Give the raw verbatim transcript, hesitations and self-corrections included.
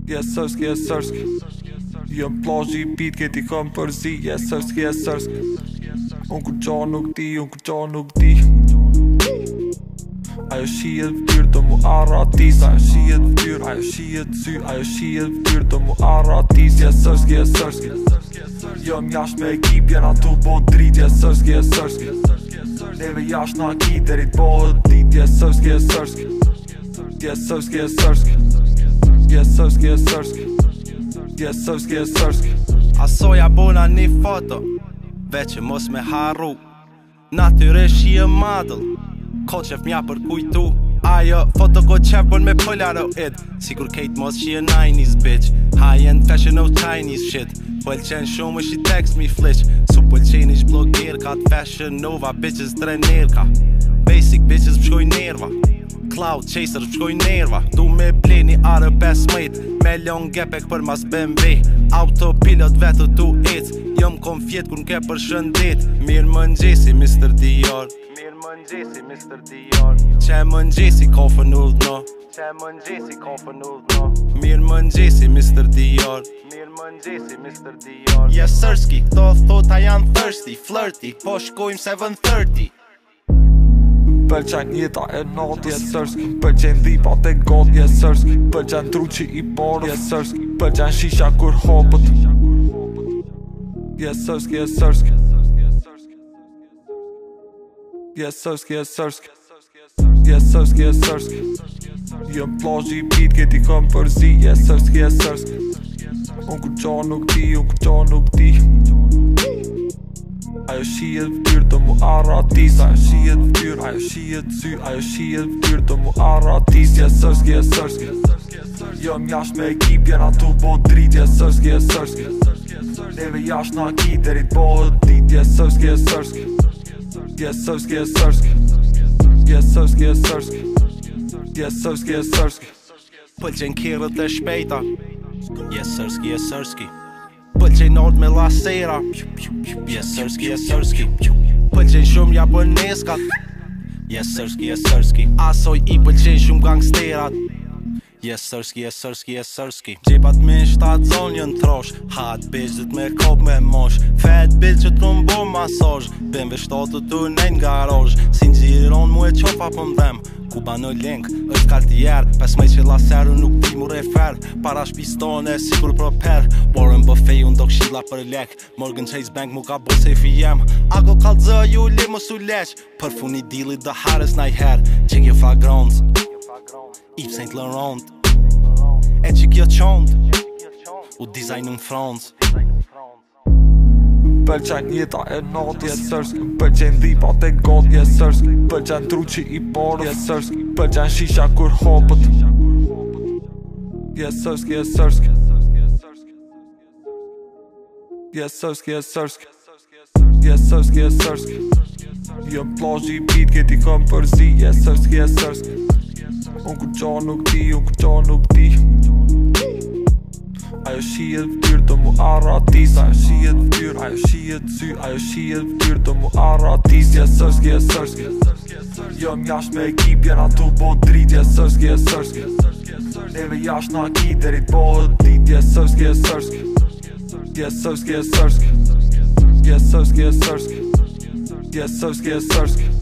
Yes sërski, yes sërski Jëm plazhi i pit këti kom përzi Yes sërski, yes sërski Unë kur qa nuk di, unë kur qa nuk di Ajo shihet vtyr të mu arratis Ajo shihet vtyr, ajo shihet sy Ajo shihet vtyr të mu arratis Yes sërski, yes sërski Jëm jasht me ekip jena tu bo drit Yes sërski, yes sërski Neve jasht na ki deri t'bohet dit Yes sërski, yes sërski Yes sërski, yes sërski Yes sërski, yes sërski Yes sërski, yes sërski Asoja bona një foto Veqe mos me harru Natyresh i e madl Ko qef mja për kujtu Ajo foto ko qef bon me polaroid Sigur kejt mos që e nineties bitch High-end fashion no Chinese shit Pëlqen shumë është i text mi flish Su pëlqen ish bloger ka fashion nova Bitches trener ka Basic bitches pëshkoj nerva Cloud chaser pëshkoj nerva Du me bleni arë pesmejt Me long gepek për mas B M W Autopilot vetë tu it Jëm kom fjet kur n'ke për shëndet Mirë më ngjesi mister Dior Mirë më ngjesi mister Dior Qe më ngjesi kofën ullë Qe më ngjesi kofën ullë Mirë më ngjesi mister Dior Mirë më ngjesi mister Dior Yes sërski, këto thota janë thirsty Flirty, po shkojmë seven thirty Pëlqen jeta e not, yes sërski Pëlqen dhipat e got, yes sërski Pëlqen truqi i parë, yes sërski Pëlqen shisha kur hopët Yes sërski, yes sërski Yes sërski, yes sërski Yes sërski, yes sërski Jëm plazhi i pit këti kom përzi Yes sërski, yes sërski Unë kur qa nuk di, unë kur qa nuk di Ajo shihet vtyr të mu arratis Ajo shihet vtyr, ajo shihet sy Ajo shihet vtyr të mu arratis Yes sërski, yes sërski Jëm jasht me ekip jena tu bo drit Yes sërski, yes sërski Neve jasht na ki deri t'bohet dit Yes sërski, yes sërski Yes sërski, yes sërski Yes sërski, yes sërski Yes sërski, yes sërski Pëlqen kirët e shpejta Yes sërski, yes sërski Pëlqen nort me lasera Yes sërski, yes sërski Pëlqen shumë japoneskat Yes sërski, yes sërski Asoj i pëlqen shumë gangsterat Yes sërski, yes sërski, yes sërski Gjepat me shtat zon jën trosh Hot bitch dhët me kop me mosh Fat bitch që t'u mbo masaj Ben veshtatë të nejn garaj Si n'gjiron mu e qofa për mdhem Kuba në link, është Cartier Pesmej që laseru nuk di mu refer Para shpistone, sigur proper Warren Buffet unë do kshila për lek Morgan Chase Bank mu ka bo safe i jem Ako kalzë ju li më su leq Për funi dealit dhe hares na i her Qik jo flagrons Yves Saint Laurent E qik jo qond U dizajnu në frons Pëlqen jeta e not, yes sërski Pëlqen dhipat e got, yes sërski Pëlqen truqi i parë, yes sërski Pëlqen shisha kur hopët Yes sërski, yes sërski Yes sërski, yes sërski Yes sërski, yes sërski Jëm plazhi i pit këti kom përzi Yes sërski, yes sërski Unë kur qa nuk di, unë kur qa nuk di Ajo shihet vtyr të mu arratis Ajo shihet vtyr, ajo shihet sy Ajo shihet vtyr të mu arratis Yes sërski, yes sërski Jëm jasht me ekip jena tu bo drit Yes sërski, yes sërski Neve jasht na ki deri t'bohet dit Yes sërski, yes sërski Yes sërski, yes sërski Yes sërski, yes sërski Yes sërski, yes sërski